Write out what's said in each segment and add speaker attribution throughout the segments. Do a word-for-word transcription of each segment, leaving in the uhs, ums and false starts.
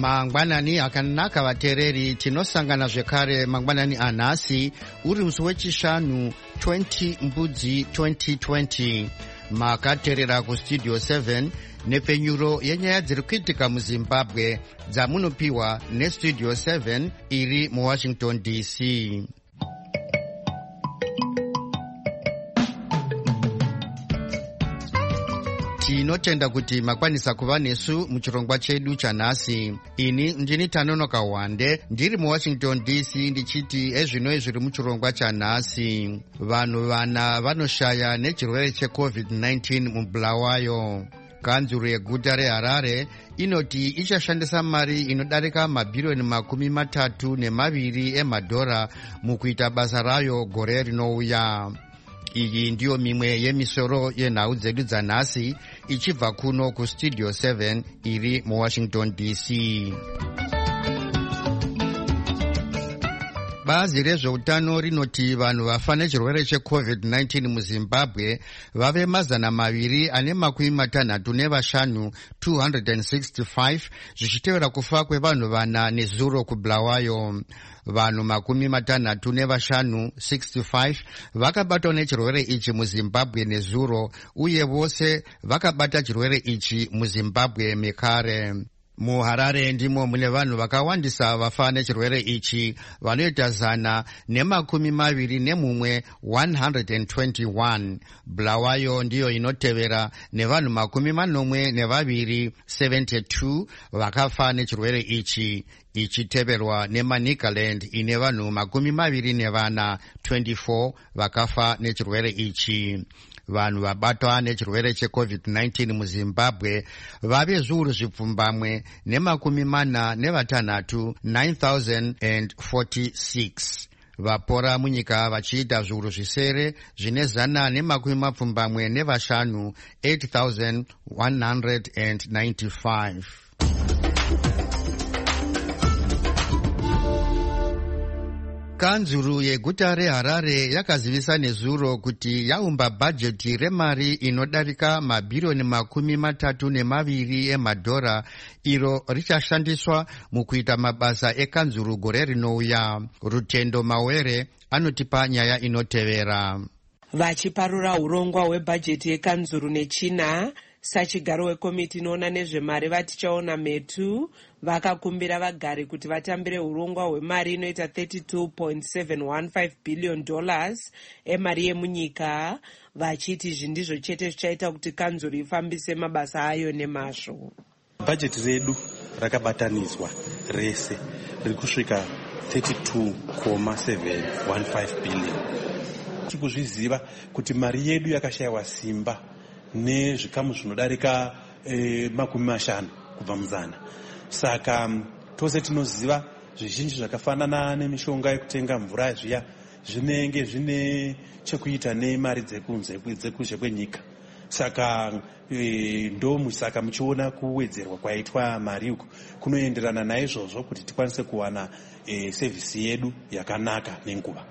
Speaker 1: mangwanani akanaka vatereri, tinosangana zvekare mangwanani anhasi uri musi wechishanu twenty mbudzi twenty twenty. Makaterera kustudio seven nepenyuro yenyaya dziri kuitika muZimbabwe dzamunopiwa nestudio seven iri muWashington D C. Tinotenda kuti makwanisa kuva nesu muchirongwa chedu chanhasi. Ini ndini Tanonoka Wande ndiri muWashington D C ndichiti ezvino zviri muchirongwa chanhasi. Vanhu vana vanoshaya nechirwere checovid nineteen muBulawayo. Kanzuru yeguta reHarare inoti ichashandisa mari inodarika mabhirioni makumi matatu nemaviri emadhora mukuita basa rayo gore rinouya. Iyi ndiyo mimwe yemisoro yenhau dzedu dzanhasi ichibva kuno kustudio seven iri muWashington D C. Bazi rezveutano rinoti vanhu vafa nechirwere checovid nineteen muZimbabwe vave mazana maviri ane makumi matanhatu nevashanu two hundred sixty-five, zvichitevera kufa kwevanhu vana nezuro kuBulawayo. Vanhu makumi matanhatu nevashanu sixty-five vakabatwa nechirwere ichi muZimbabwe nezuro, uye vose vakabata chirwere ichi muZimbabwe mekare. MuHarare ndimo mune vanhu vakawandisa vafa nechirwere ichi, vanoita zana nemakumi maviri nemumwe one hundred twenty-one. Bulawayo ndiyo inotevera nevanhu makumi manomwe nevaviri seventy-two vakafa nechirwere ichi, ichiteverwa neManicaland ine vanhu makumi maviri nevana twenty-four vakafa nechirwere ichi. Vanhu vabatwa nechirwere checovid nineteen muZimbabwe vave zviuru zvipfumbamwe nemakumi mana nevatanhatu nine thousand forty-six. Vapora munyika vachiita zviuru zvisere zvine zana nemakumi mapfumbamwe nevashanu eight thousand one hundred ninety-five. Kanzuru yeguta reHarare yakazivisa nezuro kuti yaumba bhajeti remari inodarika mabhirioni makumi matatu nemaviri emadhora, iro richashandiswa mukuita mabasa ekanzuru gore rinouya. Rutendo Mawere anotipa nyaya inotevera.
Speaker 2: Vachiparura urongwa hwebhajeti yekanzuru nechina, sachigaro wekomiti inoona nezvemari vatichaona metu vakakumbira vagari kuti vatambire urongwa hwemari inoita thirty-two point seven one five billion dollars emari yemunyika, vachiti izvi ndizvo chete zvichaita kuti kanzuru ifambise mabasa ayo nemazvo.
Speaker 3: Bhajeti redu rakabatanidzwa rese riri kusvika thirty-two point seven one five billion. Tikuzviziva kuti mari yedu yakashayiwa simba nezvikamu zvinodarika e, makumi mashanu kubva muzana. Saka tose tinoziva zvizhinji zvakafanana nemishonga yekutenga mvura zviya zvinenge zvine chekuita nemari dzekunze dzekuzhe kwenyika. Saka e, ndomu saka muchiona kuwedzerwa kwaitwa mari uku kunoenderana naizvozvo kuti tikwanise kuwana e, sevhisi yedu yakanaka nenguva.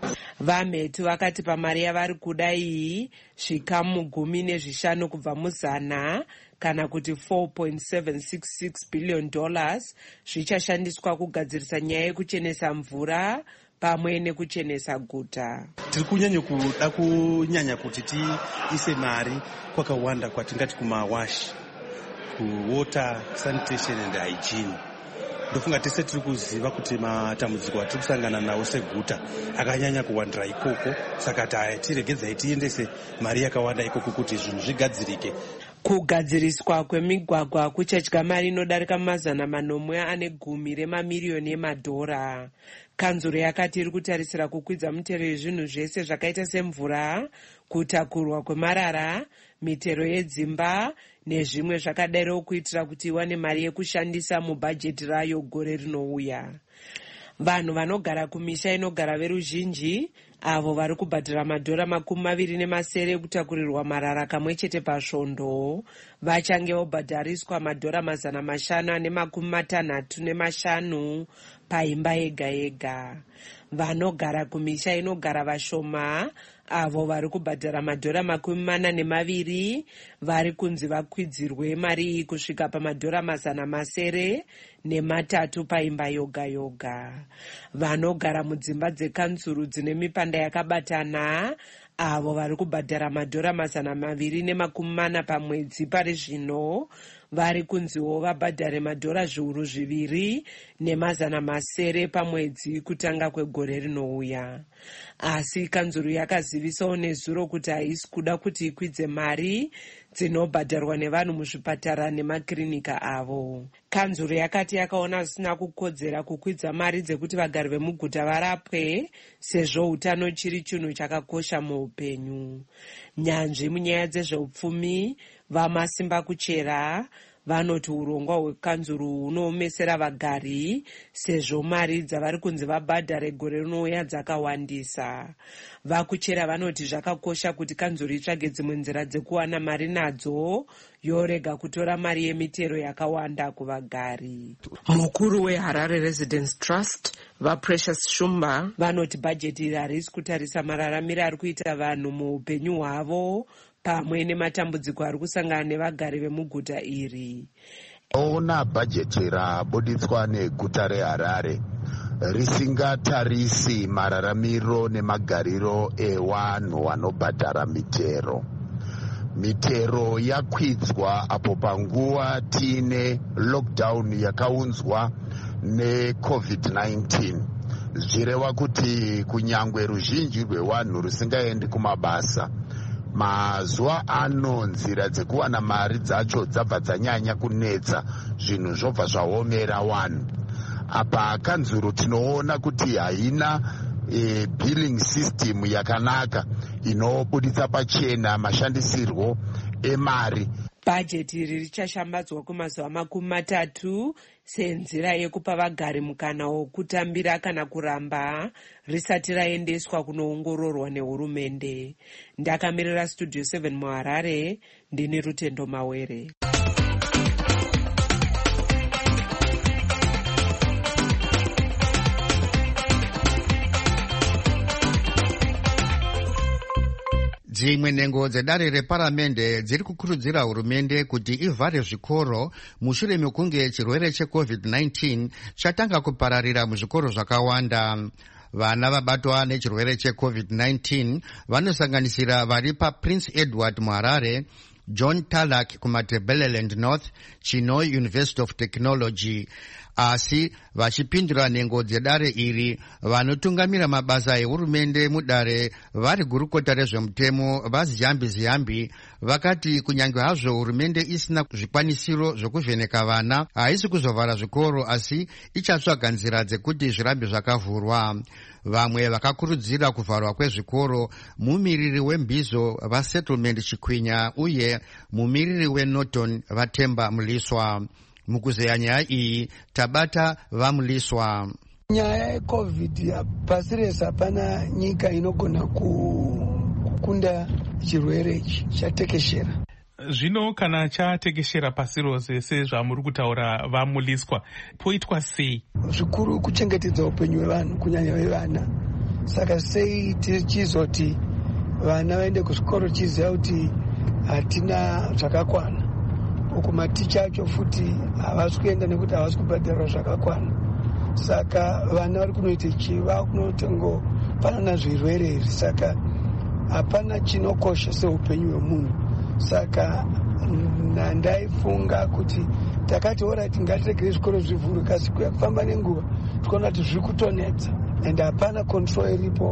Speaker 2: Vametu vakati pamari yavari kuda iyi zvikamu gumi nezvishanu kubva muzana kana kuti four point seven six six billion dollars zvichashandiswa kugadzirisa nyaya yekuchenesa mvura pamwe nekuchenesa guta.
Speaker 3: Tiri kunyanya kuda kunyanya kuti tiise mari kwakawanda kwatingati kumawashi, kuwater, sanitation and hygiene. Ndofunga tese tiri kuziva kuti matambudziko atiri kusangana nawo seguta akanyanya kuwandira ikoko, saka tiregedzai tiendese mari yakawanda ikoko kuti zvinhu zvigadzirike.
Speaker 2: Kugadziriswa kwemigwagwa kuchadya mari inodarika mazana manomwe ane gumi remamiliyoni emadhora. Kanzuru yakati iri kutarisira kukwidza mutero yezvinhu zvese zvakaita semvura, kutakurwa kwemarara, mitero yedzimba nezvimwe zvakadaro kuitira kuti iwane mari yekushandisa mubhajeti rayo gore rinouya. Vanhu vanogara kumisha inogara veruzhinji, avo vari kubhadhira madhora makumi maviri nemasere ekutakurirwa marara kamwe chete pasvondo, vachange vobhadhariswa madhora mazana mashanu ane makumi matanhatu nemashanu paimba yega yega. vanogara kumisha inogara vashoma avo vari kubhadhara madhora makumi mana nemaviri vari kunzi vakwidzirwe mari iyi kusvika pamadhora mazana masere nematatu paimba yoga yoga. Vanogara mudzimba dzekanzuru dzine mipanda yakabatana avo vari kubhadhara madhora mazana maviri nemakumi mana pamwedzi pari zvino vari kunziwo vabhadhare madhora zviuru zviviri nemazana masere pamwedzi kutanga kwegore rinouya. Asi kanzuru yakazivisawo nezuro kuti haisi kuda kuti ikwidze mari dzinobhadharwa nevanhu muzvipatara nemakirinika avo. Kanzuru yakati yakaona zvisina kukodzera kukwidza mari dzekuti vagari vemuguta varapwe sezvo utano chiri chinhu chakakosha muupenyu. Nyanzvi munyaya dzezveupfumi vamasimba kuchera vanoti urongwa hwekanzuru hunoomesera vagari sezvo mari dzavari kunzi vabhadhare gore rinouya dzakawandisa. Vakuchera vanoti zvakakosha kuti kanzuru itsvage dzimwe nzira dzekuwana mari nadzo yorega kutora mari yemitero yakawanda kuvagari. Mukuru weHarare Residence Trust vaPrecious Shumba vanoti bhajeti iri harisi kutarisa mararamiro ari kuita vanhu muupenyu hwavo pamwe nematambudziko ari kusangana nevagari vemuguta iri.
Speaker 4: Ona bhajeti rabuditswa neguta reHarare risingatarisi mararamiro nemagariro evanhu vanobhadhara mitero. Mitero yakwidzwa apo panguva tiine lockdown yakaunzwa necovid nineteen. Zvireva kuti kunyangwe ruzhinji rwevanhu rusingaendi kumabasa, mazuva ano nzira dzekuwana mari dzacho dzabva dzanyanya kunetsa, zvinhu zvobva zvaomera vanhu. Apa kanzuru tinoona kuti haina e, billing system yakanaka inobuditsa pachena mashandisirwo emari.
Speaker 2: Bhajeti iri richashambadzwa kumazuva makumi matatu senzira yekupa vagari mukana wokutambira kana kuramba risati raendeswa kunoongororwa nehurumende. Ndakamirira Studio seven muHarare, ndini Rutendo Mawere.
Speaker 1: Dzimwe nhengo dzedare reparamende dziri kukurudzira hurumende kuti ivhare zvikoro mushure mekunge chirwere checovid nineteen chatanga kupararira muzvikoro zvakawanda. Vana vabatwa nechirwere checovid nineteen vanosanganisira vari paPrince Edward muHarare, John Talak kumaTebeleland North, Chinhoyi University of Technology. Asi vachipindura nhengo dzedare iri, vanotungamira mabasa ehurumende mudare vari gurukota rezvemutemo vaZiyambi Ziyambi vakati kunyange hazvo hurumende isina zvikwanisiro zvokuvheneka vana, haisi kuzovhara zvikoro asi ichatsvaga nzira dzekuti zvirambe zvakavhurwa. Vamwe vakakurudzira kuvharwa kwezvikoro mumiriri wembizo vaSettlement Chikwinya uye mumiriri weNorton vaTemba Muliswa. Mukuzeya nyaya iyi tabata vaMuliswa.
Speaker 5: Nyaya yeCovid pasi rese hapana nyika inogona kukunda chirwere ichi chatekeshera.
Speaker 6: Zvino kana chatekeshera pasi rose sezvamuri kutaura vaMuliswa, poitwa sei?
Speaker 5: Zvikuru kuchengetedza upenyu hwevanhu kunyanya vevana. Saka sei tichizoti vana vaende kuzvikoro chiziva kuti hatina zvakakwana. Uku maticha acho futi havasi kuenda nekuti havasi kubhadharwa zvakakwana. Saka vana vari kunoita chiva kunotengo panana zvirwere izvi. Saka hapana chinokosha seupenyu hwemunhu. Saka ndaifunga kuti takati orati ngatiregere zvikoro zvivhurwe, kasi kuya kufamba nenguva tikaona kuti zviri kutonetsa ende hapana control iripo.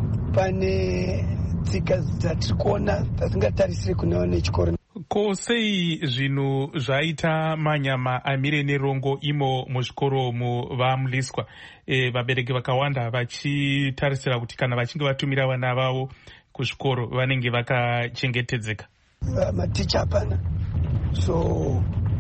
Speaker 5: Pane tsika dzatiri kuona dzasingatarisiri kunewo nechikoro.
Speaker 6: Ko sei zvinhu zvaita manyama amire nerongo imo muzvikoro muvaMuliswa, e, vabereki vakawanda vachitarisira kuti kana vachinge vatumira vana vavo kuzvikoro vanenge vakachengetedzeka?
Speaker 5: Maticha hapana, so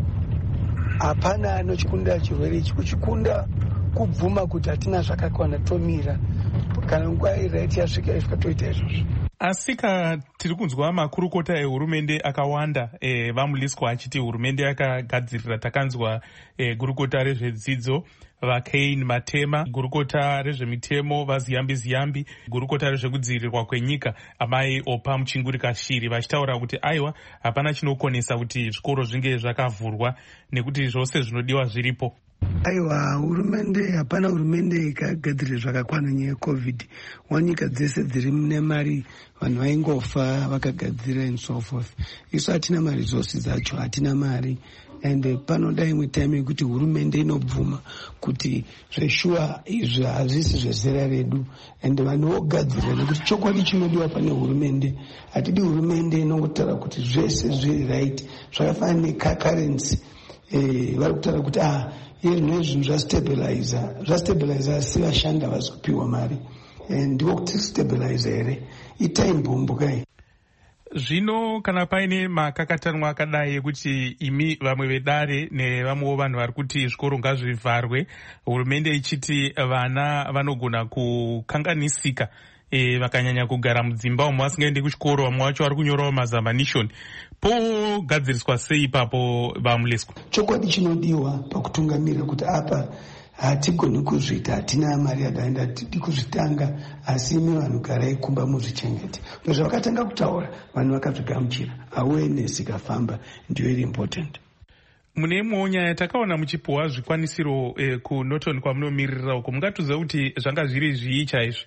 Speaker 5: hapana anochikunda chirwere ichi. Kuchikunda kubvuma kuti hatina zvakakwana tomira, kana nguva iraiti yasvika isvika toita izvozvo.
Speaker 6: asika tiri kunzwa makurukota ehurumende akawanda e, vamuliswa achiti hurumende yakagadzirira. Takanzwa e, gurukota rezvedzidzo vaKain Matema, gurukota rezvemitemo vaziyambi ziyambi, gurukota rezvekudzivirirwa kwenyika amai Opa Muchingurika Shiri, vachitaura kuti aiwa hapana chinokonesa kuti zvikoro zvinge zvakavhurwa nekuti zvose zvinodiwa zviripo.
Speaker 5: Aiwa, hurumende hapana hurumende ikagadzirira zvakakwana nyaya yecovid. Wanyika dzese dziri mune mari vanhu vaingofa vakagadzira and so forth. Isu hatina mari zose dzacho, hatina mari. And panoda imwe time yekuti hurumende inobvuma kuti zveshuwa izvi hazvisi zvezera redu and vanhu vogadzirira, nekuti chokwadi chinodiwa pane hurumende. Hatidi hurumende inongotaura kuti zvese zviri right, zvakafanana necurrency. Eh, vari kutaura kuti ah izvino zvinhu zvastabiliza zvastabiliza asi vashanda vazi kupiwa mari ndiko kuti stabiliza here. Itai mbumbu kai.
Speaker 6: Zvino kana paine makakatanwa akadai ekuti imi vamwe vedare nevamwewo vanhu vari kuti zvikoro ngazvivharwe, hurumende ichiti vana vanogona kukanganisika e, vakanyanya kugara mudzimba umo vasingaendi kuchikoro, vamwe vacho vari kunyorawo mazamanishoni, pogadziriswa sei ipapo vaMuleswa?
Speaker 5: Chokwadi chinodiwa pakutungamirira kuti apa hatigoni kuzviita, hatina mari yakaenda, hatidi kuzvitanga, asi imi vanhu garai kumba muzvichengete. Zvavakatanga kutaura vanhu vakazvigamuchira, awareness ikafamba, ndiyo iri important.
Speaker 6: Mune imwewo nyaya takaona muchipuwa zvikwanisiro eh, kuNorton kwamunomiririra uko, mungatiudza kuti zvanga zviri zvii chaizvo?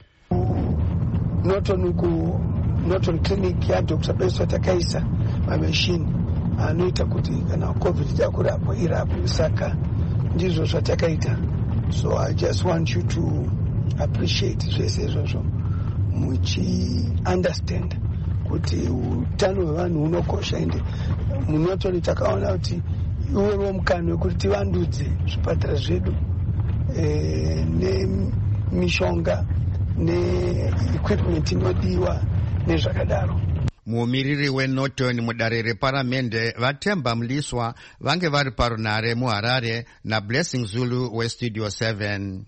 Speaker 5: Norton ku Norton clinic yaDr Beswa takaisa mameshini anoita kuti kana covid yakurapo irapo, saka ndizvo zvatakaita. So I just want you to appreciate zvese izvozvo muchi understand kuti utano hwevanhu hunokosha. Ende muNorton takaona kuti iwewo mukana wekuti tivandudze zvipatara zvedu e, nemishonga neequipment inodiwa nezvakadaro.
Speaker 1: Mumiriri weNorton mudare reparamende vaTemba Mliswa vange vari parunare muHarare naBlessing Zulu weStudio seven.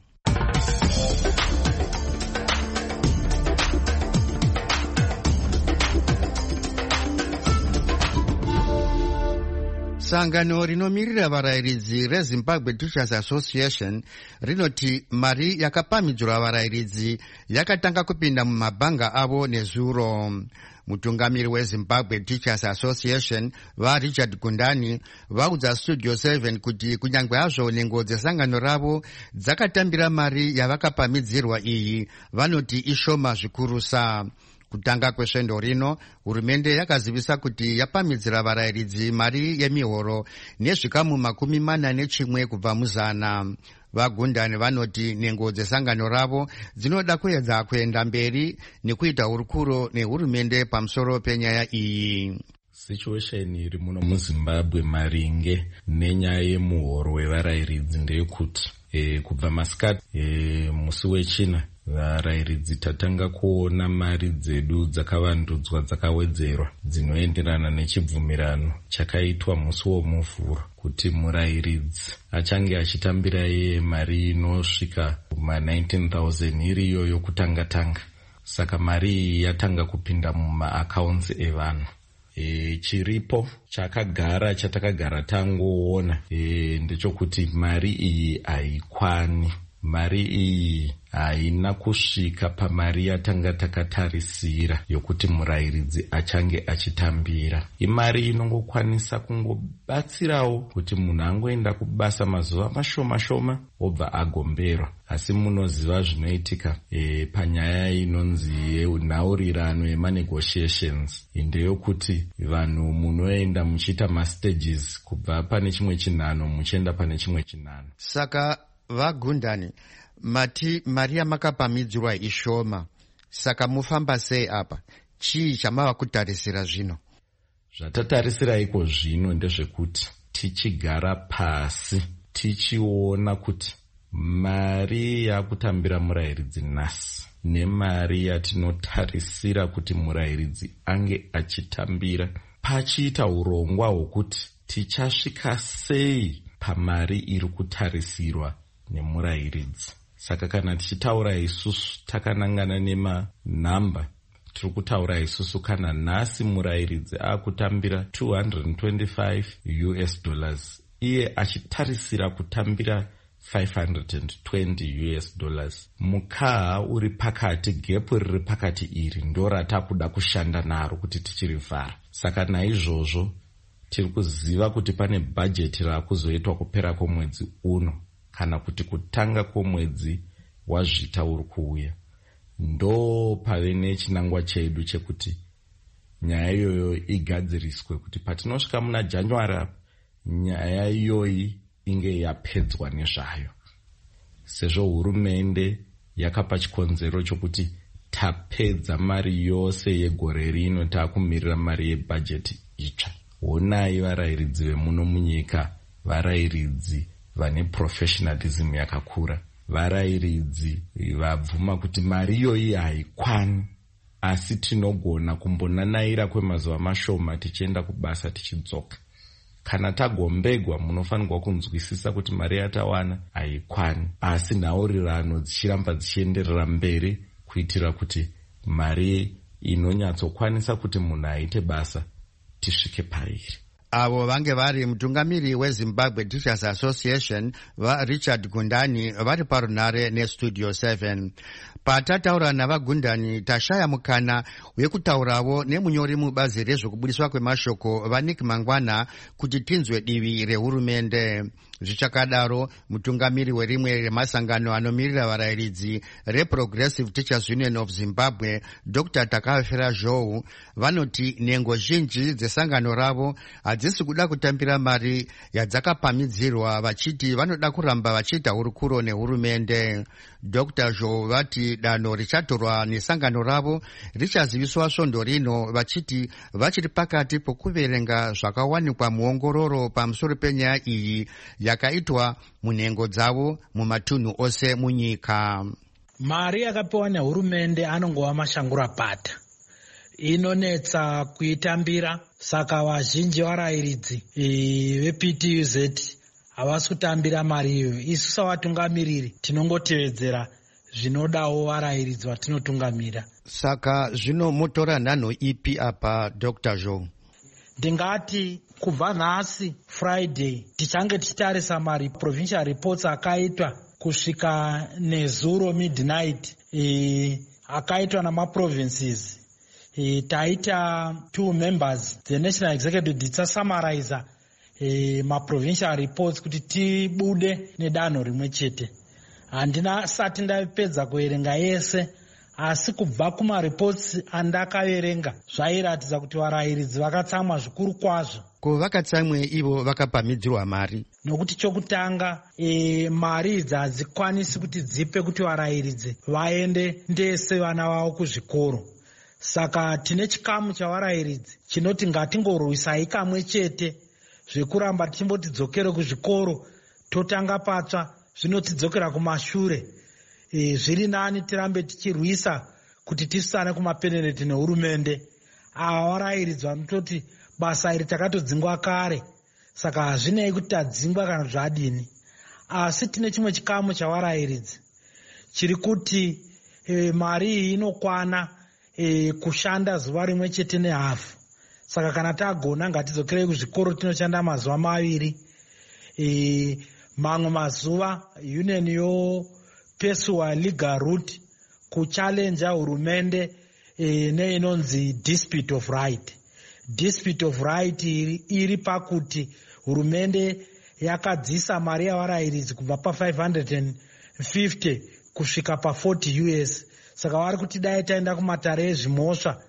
Speaker 1: Sangano rinomirira varayiridzi reZimbabwe Teachers Association rinoti mari yakapamidzwa varayiridzi yakatanga kupinda mumabhanga avo nezuro. Mutungamiri weZimbabwe Teachers Association vaRichard Gundani vaudza Studio seven kuti kunyangwe hazvo nhengo dzesangano ravo dzakatambira mari yavakapamidzirwa iyi, vanoti ishoma zvikurusa. Kutanga kwesvendo rino, hurumende yakazivisa kuti yapamidzira varayiridzi mari yemihoro nezvikamu makumi mana nechimwe kubva muzana. VaGundani vanoti nhengo dzesangano ravo dzinoda kuedza kuenda mberi nekuita hurukuro nehurumende pamusoro penyaya iyi.
Speaker 7: Situation iri muno muZimbabwe maringe nenyaya yemuhoro wevarayiridzi ndeyekuti e, kubva masikati e, musi wechina varayiridzi tatanga kuona mari dzedu dzakavandudzwa dzakawedzerwa dzinoenderana nechibvumirano chakaitwa musi womuvhuro kuti murayiridzi achange achitambira iye mari inosvika kuma nineteen thousand iriyo yokutanga tanga. Saka mari iyi yatanga kupinda mumaaccounts evanhu. E, chiripo chakagara chatakagara tangoona e, ndechokuti mari iyi haikwani. Mari iyi haina kusvika pamari yatanga takatarisira yokuti murayiridzi achange achitambira. Imari inongokwanisa kungobatsirawo kuti munhu angoenda kubasa mazuva mashoma shoma obva agomberwa. Asi munoziva zvinoitika e, panyaya inonzi yenhaurirano yemanegotiations ndeyokuti vanhu munoenda muchiita mastages kubva pane chimwe chinhano muchienda pane chimwe chinhano.
Speaker 1: Saka vaGundani mati mari yamakapamidzirwa ishoma, saka mufamba sei apa? Chii chamava kutarisira zvino?
Speaker 7: Zvatatarisira iko zvino ndezvekuti tichigara pasi tichiona kuti mari yakutambira murayiridzi nhasi nemari yatinotarisira kuti murayiridzi ange achitambira, pachiita urongwa hwokuti tichasvika sei pamari iri kutarisirwa nemurayiridzi. Saka kana tichitaura isusu takanangana nemanhamba tiri kutaura isusu kana nhasi murayiridzi akutambira two hundred twenty-five U S dollars iye achitarisira kutambira five hundred twenty U S dollars. Mukaha uri pakati, gepu riri pakati iri ndo ratakuda kushanda naro kuti tichirivhara. Saka naizvozvo tiri kuziva kuti pane bhajeti rakuzoitwa kupera kwomwedzi uno kana kuti kutanga kwomwedzi wazvita uri kuuya. Ndo pave nechinangwa chedu chekuti nyaya iyoyo igadziriswe kuti patinosvika muna January nyaya iyoyi inge yapedzwa nezvayo. Sezvo hurumende yakapa chikonzero chokuti tapedza mari yose yegore rino takumirira mari yebhajeti itsva. Honai varayiridzi vemuno munyika, varayiridzi vane professionalism yakakura, varayiridzi vabvuma kuti mari iyoyi haikwani, asi tinogona kumbonanaira kwemazuva mashoma tichienda kubasa tichidzoka. Kana tagombegwa munofanirwa kunzwisisa kuti mari yatawana haikwani, asi nhaurirano dzichiramba dzichienderera mberi kuitira kuti mari inonyatsokwanisa kuti munhu aite basa tisvike pairi.
Speaker 1: Avo vange vari mutungamiri weZimbabwe Teachers Association vaRichard Gundani vari parunare neStudio seven. Patataura navagundani tashaya mukana wekutaurawo nemunyori mubazi rezvekubudiswa kwemashoko vaNick Mangwana kuti tinzwe divi rehurumende. Zvichakadaro mutungamiri werimwe remasangano anomirira varayiridzi reProgressive Teachers Union of Zimbabwe Doctor Takafera Zhou vanoti nengo zhinji dzesangano ravo hadzisi kuda kutambira mari yadzakapamidzirwa vachiti vanoda kuramba vachiita hurukuro nehurumende. Doctor Zhou vati danho richatorwa nesangano ravo richaziviswa svondo rino vachiti vachiri pakati pokuverenga zvakawanikwa muongororo pamusoro penyaya iyi yakaitwa munhengo dzavo mumatunhu ose munyika.
Speaker 8: Mari yakapiwa nehurumende anongova mashangura pata, inonetsa kuitambira. Saka vazhinji varayiridzi veP T U Z havasi kutambira mari iyoyo. Isu savatungamiriri tinongotevedzera zvinodawo varayiridzi vatinotungamira.
Speaker 1: Saka zvino motora nhanho ipi apa Doctor Zhou?
Speaker 8: Ndingati kubva nhasi Friday tichange tichitarisa mari provincial reports akaitwa kusvika nezuro midnight e, akaitwa namaprovinces. E, taita two members the National Executive dzitsasamaraiza e, maprovincial reports kuti tibude nedanho rimwe chete. Handina sati ndapedza kuverenga yese, asi kubva kumareports andakaverenga zvairatidza kuti varayiridzi vakatsamwa zvikuru kwazvo.
Speaker 1: Ko vakatsamwe ivo vakapamidzirwa mari?
Speaker 8: Nokuti chokutanga e, mari idzi hadzikwanisi kuti dzipe kuti varayiridzi vaende ndese vana vavo kuzvikoro. Saka tine chikamu chavarayiridzi chinoti ngatingorwisai kamwe chete zvekuramba tichimboti kuzvikoro totanga patsva zvinotidzokera kumashure. E, zviri nani tirambe tichirwisa kuti tisane kumapendeneti nehurumende. Ava varayiridzi vanototi basa iri takatodzingwa kare, saka hazvinei kuti tadzingwa kana zvadini. Asi tine chimwe chikamu chavarayiridzi chiri kuti e, mari iyi inokwana e, kushanda zuva rimwe chete nehafu. Saka kana tagona ngatidzokerei kuzvikoro tinoshanda mazuva maviri. E, mamwe mazuva union yo pesuwa legal route kuchallenja hurumende e, neinonzi dispute of right. Dispute of right iri, iri pakuti hurumende yakadzisa mari yavarayiridzi kubva pa five hundred fifty kusvika pa forty U S. Saka vari kuti dai taenda kumatare ezvimhosva.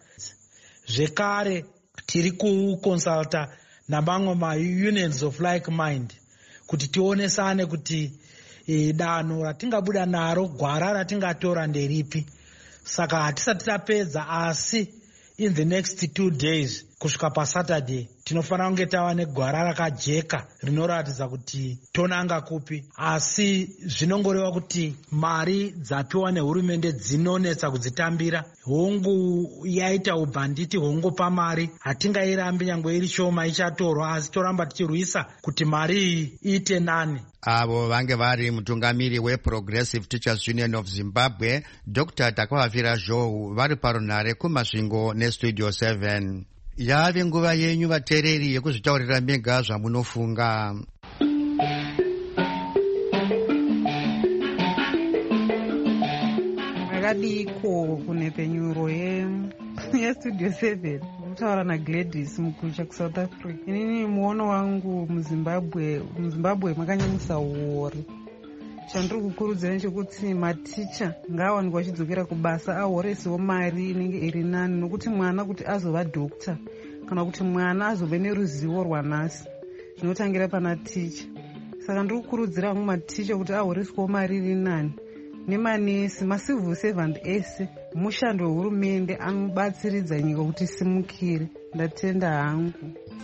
Speaker 8: Zvekare tiri kukonsulta namamwe ma-unions of like mind kuti tionesane kuti e, danho ratingabuda naro, gwara ratingatora nderipi. Saka hatisati tapedza, asi in the next two days kusvika pasaturday tinofanira kunge tava negwara rakajeka rinoratidza kuti tonanga kupi, asi zvinongoreva kuti mari dzapiwa nehurumende dzinonetsa kudzitambira. Hongu yaita ubhanditi, hongu pamari hatingairambi, nyangwe iri shoma ichatorwa, asi toramba tichirwisa kuti mari iyi iite nani.
Speaker 1: Avo vange vari mutungamiri weProgressive Teachers Union of Zimbabwe, Doctor Takavavira Zhou, vari parunhare kumasvingo neStudio seven. Yave nguva yenyu vateereri yekuzvitaurira mega zvamunofunga.
Speaker 9: Makadiko kunepenyuro yeStudio seven kutaura naGladys Mukucha kuSouth Africa. Inini muono wangu muZimbabwe, muZimbabwe makanyanyisa uori. Chandiri kukurudzira nechekuti maticha ngaawanikwa achidzokera kubasa ahoresiwo mari inenge iri nani, nokuti mwana kuti azova dhokta kana kuti mwana azove neruzivo rwanhasi zvinotangira pana ticha. Saka ndiri kukurudzira amwe maticha kuti ahoreswawo mari iri nani, nemanesi, macivil servant ese, mushando wehurumende anobatsiridza nyika kuti simukire. Ndatenda hangu.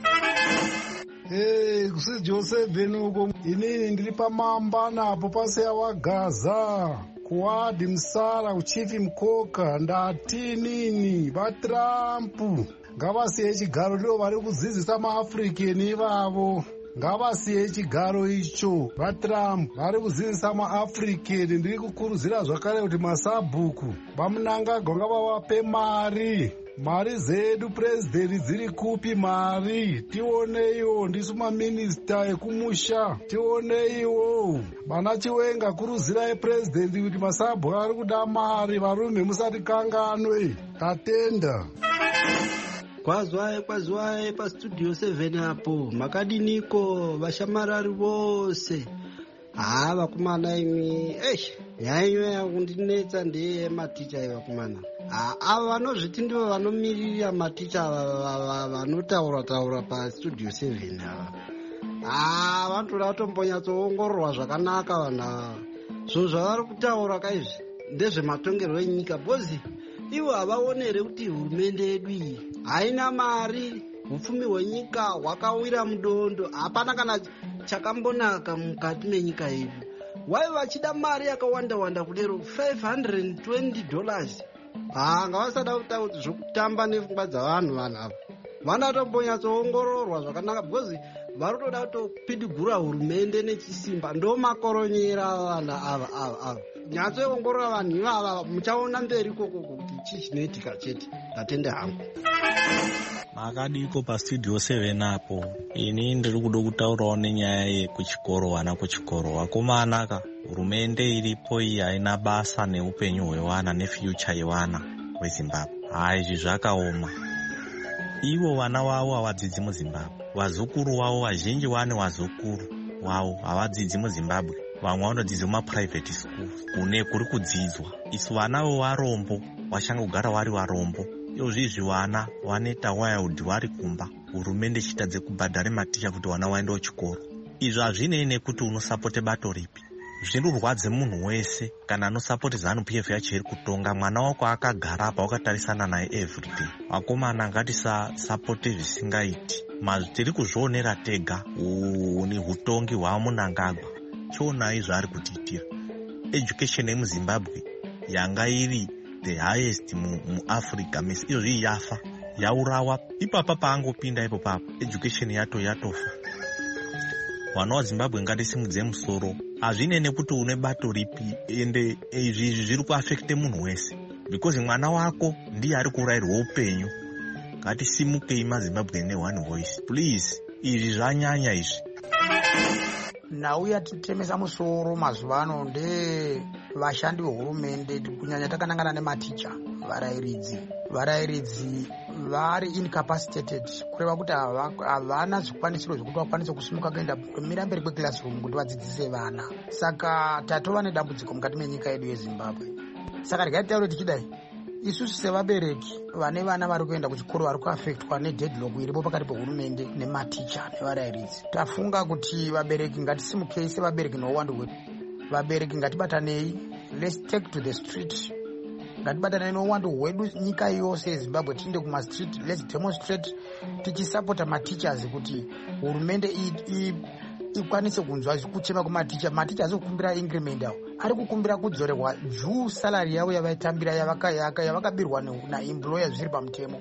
Speaker 10: Hey, kuStudio seven uko inini ndiri pamamba napo paseya wagaza kuwadi Msara uchifi Mkoka ndati nini vaTrump ngavasiye chigaro ndivo vari kudzidzisa maAfrikeni ivavo. Ngavasiye chigaro icho. VaTrump vari kudzidzisa maAfrikeni. Ndiri kukurudzira zvakare kuti masabhuku vamunangagwa ngavavape mari. Mari zedu president dziri kupi mari? Tioneiwo, ndisu maminista ekumusha. Tioneiwo. Bana Chiwenga kurudzirai president kuti masabhuku ari kuda mari, varume musati kanganwe. Tatenda.
Speaker 11: Kwazwai kwazwai paStudio seven apo makadiniko vashamarari vose. Ah, vakumana imi eish nyaya yakundinetsa ndeye maticha evakumana. Ah, ava vanozviti ndivo vanomirira maticha vanotaura taura paStudio seven ava. Ah, vantu vatombonyatsoongororwa zvakanaka vanhu ava. Zvinhu zvavari kutaura kaizvi ndezvematongerwo enyika, bhozi ivo havaonere kuti hurumende yedu iyi haina mari, upfumi hwenyika hwakawira mudondo, hapana kana chakambonaka mukati menyika yedu. Wai vachida mari yakawanda-wanda kudero five hundred twenty dollars. Ah, ngavasada kuti zvokutamba nepfungwa dzavanhu vanhu ava. Vanatombonyatsoongororwa zvakanaka, because vari kutoda kutopidigura hurumende nechisimba. Ndo makoronyera vanhu ava ava ava. Nyatsoongorora vanhu ivava muchaona mberi koko kuti chii chinoitika chete. Ndatende hangu.
Speaker 12: Makadiko paStudio seven apo ini ndiri kuda kutaurawo nenyaya yekuchikoro, vana kuchikoro. Vakomana ka hurumende iripo iyi haina basa neupenyu hwevana nefuture yevana veZimbabwe. Hai, izvi zvakaoma. Ivo vana vavo havadzidzi muZimbabwe. Vazukuru vavo vazhinji vane vazukuru vavo havadzidzi muZimbabwe. Vamwe vanodzidza mumaprivate school kune kuri kudzidzwa. Isu vana vevarombo vashanga kugara vari varombo. Izvizvi vana vaneta wild vari kumba, hurumende chitadze kubhadhare maticha kuti vana vaende kuchikoro. Izvi hazvinei nekuti unosapote bato ripi. Zvinurwadze munhu wese kana anosapoti ZANU-P F yacho iri kutonga. Mwana wako akagara apa wakatarisana naye everyday. Vakomana ngatisasapote zvisingaiti. Mazvi tiri kuzvionera tega ni hutongi hwaMunangagwa. Chionai zvaari kutiitira. Education yemuZimbabwe yanga iri the highest muAfrica, mu izvi yafa yaurawa ipapa paangopinda ipo papo education yato yatofa. Vana vaZimbabwe ngatisimudze musoro. Hazvine nekuti une bato ripi, ende izvi zviri kuafekte munhu wese, because mwana wako ndiye ari kurayirwa upenyu. Ngatisimukei maZimbabwe ne-one voice please. Izvi zvanyanya izvi.
Speaker 13: Nhau yatitemesa musoro mazuva ano nde vashandi vehurumende, kunyanya takanangana nematicha, varayiridzi. Varayiridzi vari incapacitated, kureva kuti havana zvikwanisiro zvekuti vakwanise kusimuka kuenda kumira mberi kweclassroom kuti vadzidzise vana. Saka tatova nedambudziko mukati menyika yedu yeZimbabwe. Saka regai tichidai, isusu sevabereki vane vana vari kuenda kuchikoro vari kuafektwa nedeadlock iripo pakati pehurumende nematicha nevarayiridzi. Tafunga kuti vabereki ngatisimukei sevabereki nouwandu hwedu. Vabereki ngatibatanei, let's take to the street ngatibatanai nouwandu hwedu nyika yose yezimbabwe tiinde kumastreet, let's demonstrate tichisapota mateachers kuti hurumende ikwanise kunzwa kuchema kwamaticha. Maticha ari kukumbira increment avo, ari kukumbira kudzorerwa juu salary yavo yavaitambira yavakabirwa naemployer zviri pamutemo.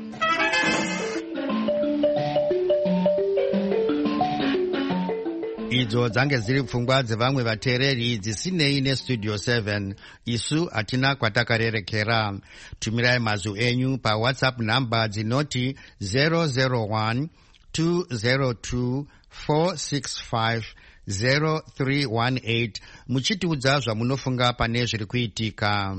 Speaker 1: Idzo dzange dziri pfungwa dzevamwe vateereri dzisinei nestudio seven. Isu hatina kwatakarerekera. Tumirai mazwi enyu pawhatsapp namba dzinoti zero zero one two zero two four six five zero three one eight muchitiudza zvamunofunga pane zviri kuitika.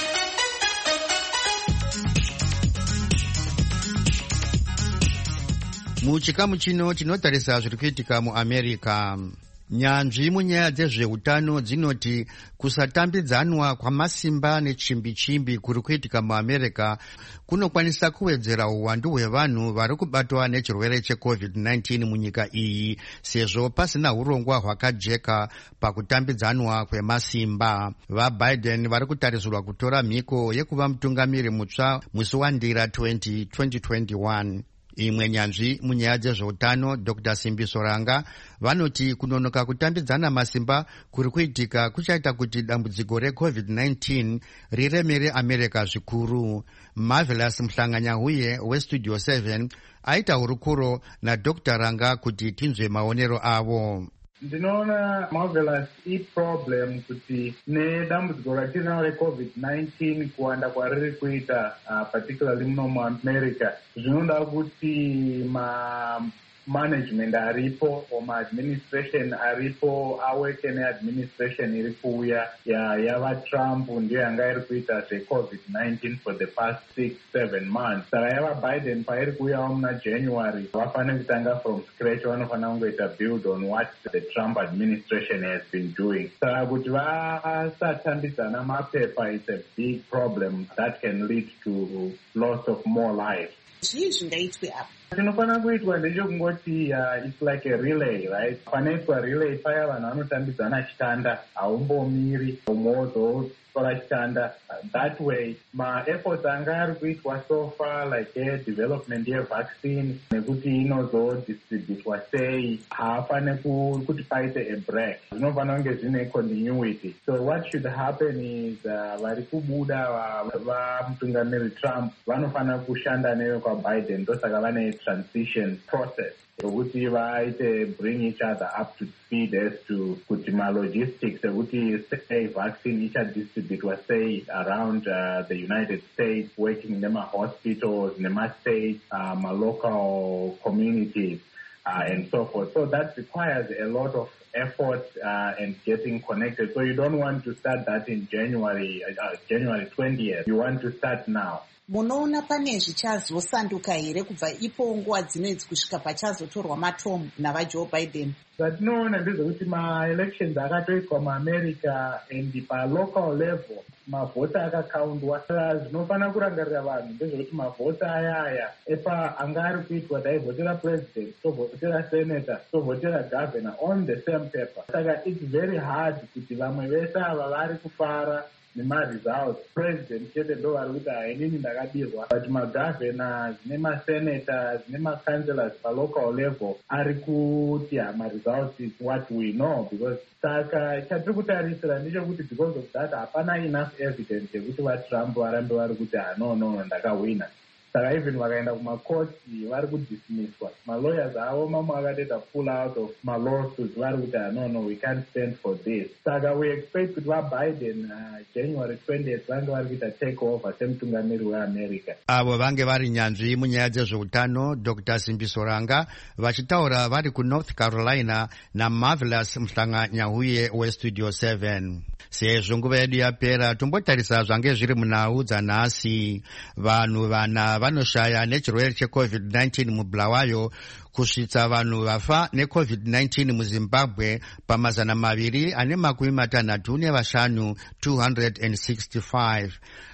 Speaker 1: Muchikamu chino tinotarisa zviri kuitika muAmerica. Nyanzvi munyaya dzezveutano dzinoti kusatambidzanwa kwamasimba nechimbi-chimbi kuri kuitika muAmerica kunokwanisa kuwedzera uwandu hwevanhu vari kubatwa nechirwere checovid nineteen munyika iyi, sezvo pasina urongwa hwakajeka pakutambidzanwa kwemasimba. VaBiden vari kutarisirwa kutora mhiko yekuva mutungamiri mutsva musi wandira twenty twenty-one. Imwe nyanzvi munyaya dzezveutano Doctor Simbiso Ranga vanoti kunonoka kutambidzana masimba kuri kuitika kuchaita kuti dambudziko recovid nineteen riremere America zvikuru. Marvelous Mhlanganyahuye westudio seven aita hurukuro naDoctor Ranga kuti tinzwe maonero avo.
Speaker 14: Ndinoona Marvelous i-problem kuti nedambudziko ratinaro recovid nineteen kuwanda kwariri kuita uh, particularly muno muAmerica zvinoda kuti ma management aripo or ma-administration aripo aweke neadministration iri kuuya yava Trump ndiyo yanga iri kuita zvecovid nineteen for the past six seven months. Saka yava Biden pairi kuuyawo muna January vafanira kutanga from scratch, vanofanira kungoita build on what the Trump administration has been doing. Saka kuti vasatambidzana mapepa, it's a big problem that can lead to loss of more lives.
Speaker 15: Zvii zvingaitwe apa?
Speaker 14: Chinofanira kuitwa ndechekungoti uh, it's like a relay, right? Panoitwa relay paya vanhu vanotambidzana chitanda, haumbomiri umwe tora chitanda. That way ma-efforts anga ari kuitwa so far like a development yevaccine nekuti inozodistributwa sei haafane kuti paite a break, zvinofanira kunge zvine continuity. So what should happen is uh, vari kubuda vamutungamiri Trump vanofanira kushanda nevekwaBiden, ndosaka vane transition process yokuti vaite bring each other up to speed as to kuti ma-logistics ekuti sei vaccine ichadistributwa sei around uh, the United States, working nema-hospitals, nema-states, uh, ma-local communities, uh, and so forth. So that requires a lot of effort uh, and getting connected. So you don't want to start that in January, uh, January twentieth. You want to start now.
Speaker 15: Munoona pane zvichazosanduka here kubva ipo nguva dzinodzi kusvika pachazotorwa matombo navaJoe Biden?
Speaker 14: Zatinoona ndezvekuti ma-elections akatoitwa muAmerica and pa-local level mavhota akakaundwa. Zvinofanira kurangarira vanhu ndezvekuti mavhota aya aya epa anga ari kuitwa taivhotera president, tovhotera senator, tovhotera governor on the same paper. Saka it's very hard kuti vamwe vese ava vari kufara nema-results. President chete ndo vari kuti hainini ndakadirwa, but ma-governors nema-senators nema-councillors pa-local level ari kuti ma-results is what we know. Because saka chatiri kutarisira ndechekuti because of that hapana enough evidence yekuti vaTrump varambe vari kuti ah no no ndakawina. Saka even vakaenda kumakoti vari kudismisswa. Ma-lawyers avo mamwe akatoita pull out of ma-lawsuits vari kuti ah no no we can't stand for this. Saka we expect kuti vaBiden uh, January twentieth vange vari kuita take over semutungamiri weAmerica.
Speaker 1: Avo vange vari nyanzvi munyaya dzezveutano Doctor Simbiso Ranga vachitaura vari kuNorth Carolina naMarvelous Mhlanganyahuye westudio seven. Sezvo nguva yedu yapera tombotarisa zvange zviri munhau dzanhasi. Vanhu vana vanoshaya nechirwere checovid nineteen muBulawayo kusvitsa vanhu vafa necovid nineteen muZimbabwe pamazana maviri ane makumi matanhatu nevashanu two hundred sixty-five.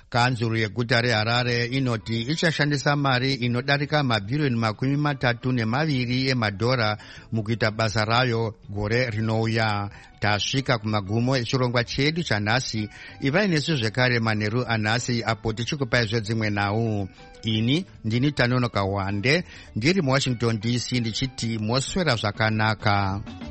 Speaker 1: Kanzuru yeguta reHarare inoti ichashandisa mari inodarika mabhirioni makumi matatu nemaviri emadhora mukuita basa rayo gore rinouya. Tasvika kumagumo echirongwa chedu chanhasi. Ivai nesu zvekare manheru anhasi apo tichikupai zvedzimwe nhau. Ini ndini Tanonoka Wande ndiri muWashington D C ndichiti moswera zvakanaka.